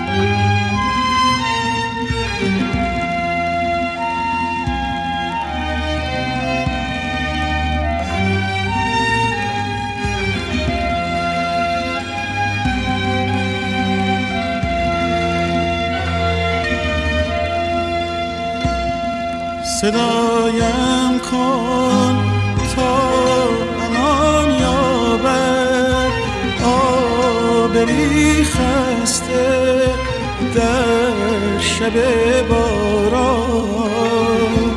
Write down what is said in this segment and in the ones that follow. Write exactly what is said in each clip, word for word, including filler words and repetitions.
صدایم کن تا امان یابد آبری خسته در شب باران.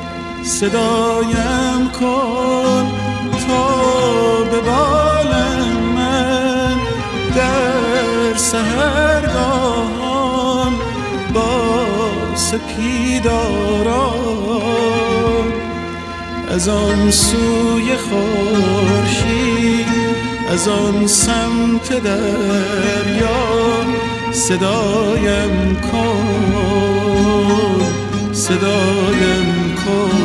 صدایم کن تا به بالم من در سحرگاهان با سپیداران. از آن سوی خورشید از آن سمت دریا صدایم کن صدایم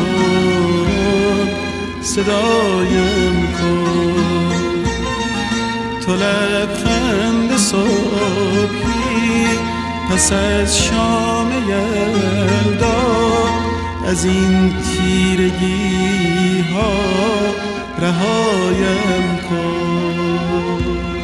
کن صدایم کن. تو لبخند صبحی پس از شام یلدا از این تیرگی ها رهایم کن.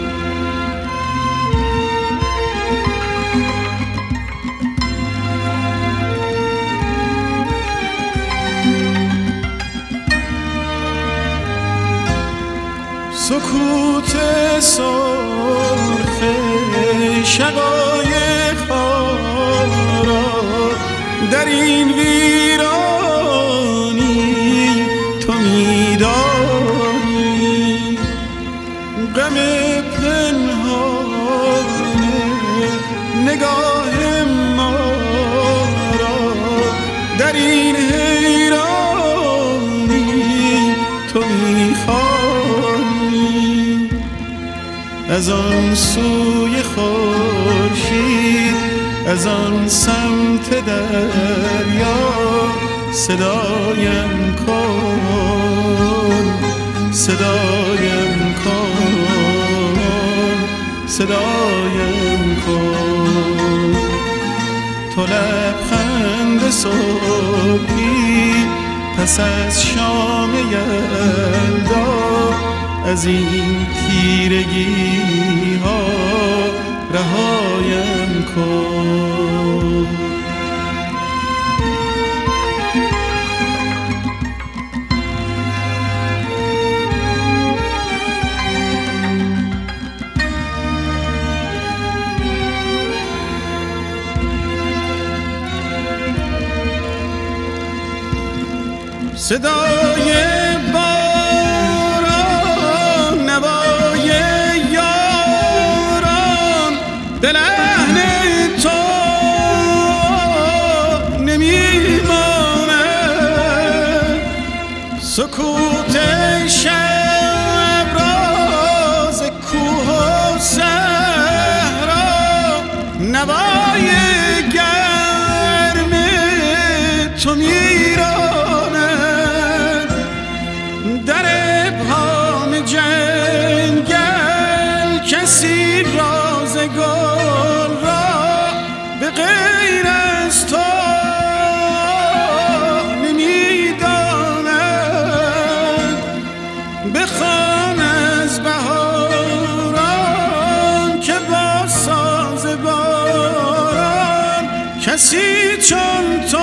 سکوت سرخ شقایق ها را در این ویرانی تو می‌دانی. غم پنهان نگاه ما را در این حیرانی تو می‌خوانی. از آن سوی خورشید از آن سمت دریا صدایم کن صدایم کن صدایم کن. تو لبخند صبحی پس از شام یلدا از این تیرگی ها رهایم کن. صدای باران نوای یاران به لحن تو نمیماند. سکوت شب راز کوه و صحرا نوای گرم تو میراند. کسی راز گل را به غیر از تو نمی‌داند. بخوان از بهاران که با ساز باران کسی چون تو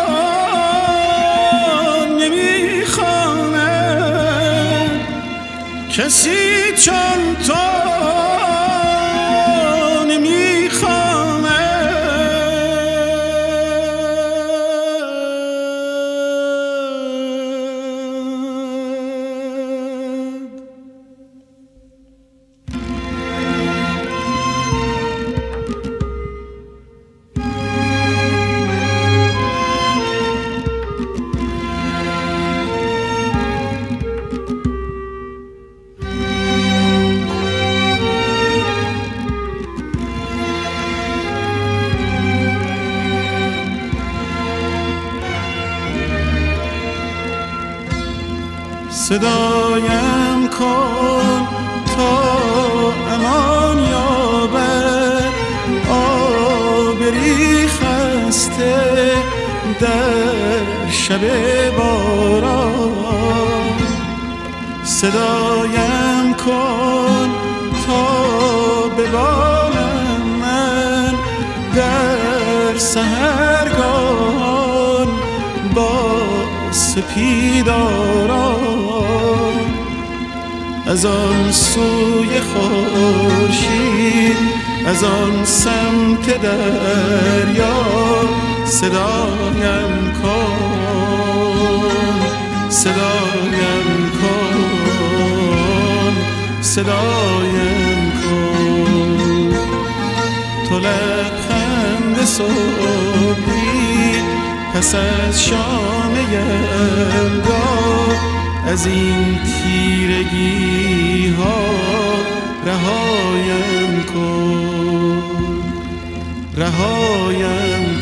نمی‌خواند. کسی چون تو صدایم کن تا امان یابد در شب باران صدایم کن تا ببالم من در سحرگان با سپیداران از آن سوی خورشید از آن سمت دریا صدایم کن صدایم کن صدایم کن تو لبخند صبحی پس از شامه‌ام گاه از این تیرگی ها رهایم کن رهایم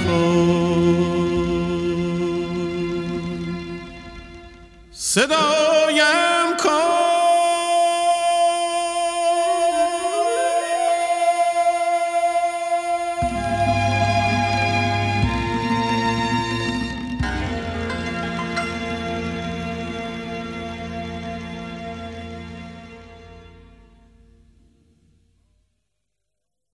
کن صدایم